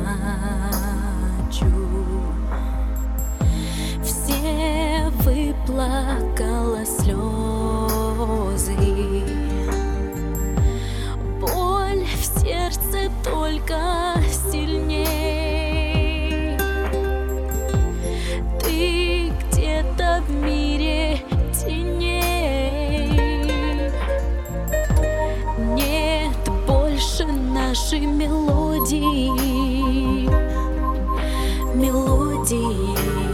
Все выплакала слезы, боль в сердце только сильней. Ты где-то в мире теней. Нет больше нашей мелодии, мелодии.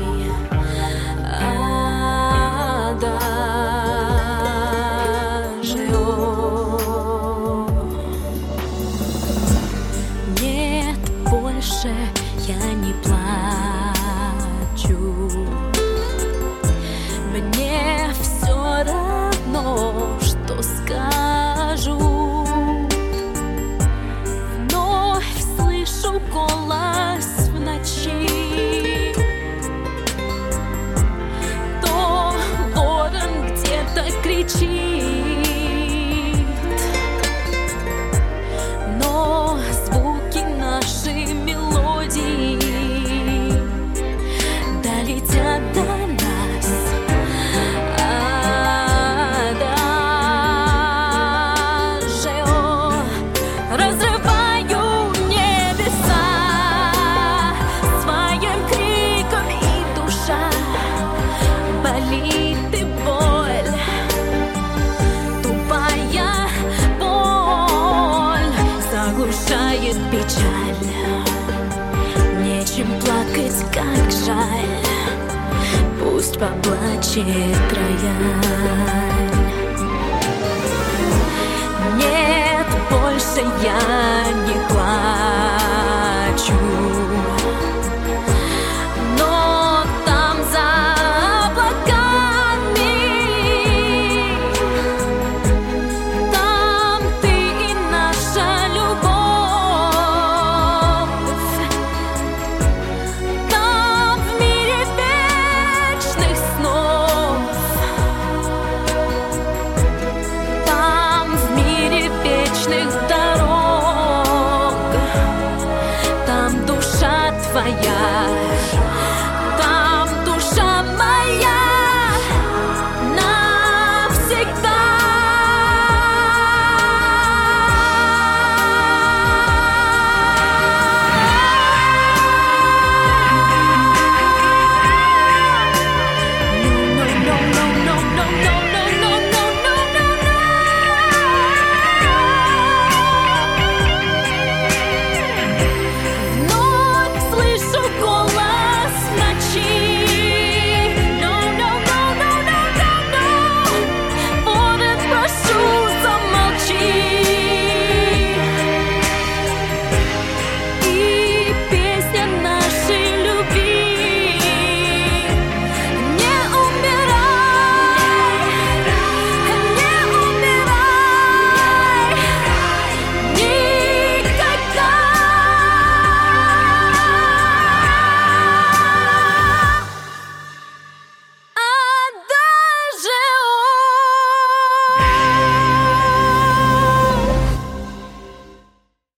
Нет, больше я не плачу. Мне все равно, что скажу. Вновь слышу голос в ночи. То ворон где-то кричит, но звуки нашей мелодии долетят до нас. Разрываю небеса своим криком, и душа болит, и боль, тупая боль заглушает печаль. Нечем плакать, как жаль, пусть поплачет рояль. Нет, больше я не плачу, но там за облаками, там ты и наша любовь, там в мире вечных снов, там в мире вечных дорог, там душа твоя.